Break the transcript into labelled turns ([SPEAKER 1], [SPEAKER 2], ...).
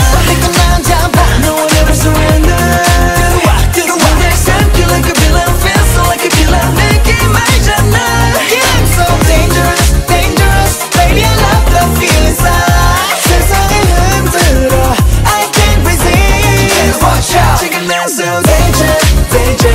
[SPEAKER 1] 내가 난 잡아 No one ever surrender 들어와 날 삼켜 like a villain Feel so like a killer 느낌 알잖아 Yeah I'm so dangerous dangerous Baby I love the feel inside 세상을 흔들어 I can't resist Watch out 지금 난 so dangerous dangerous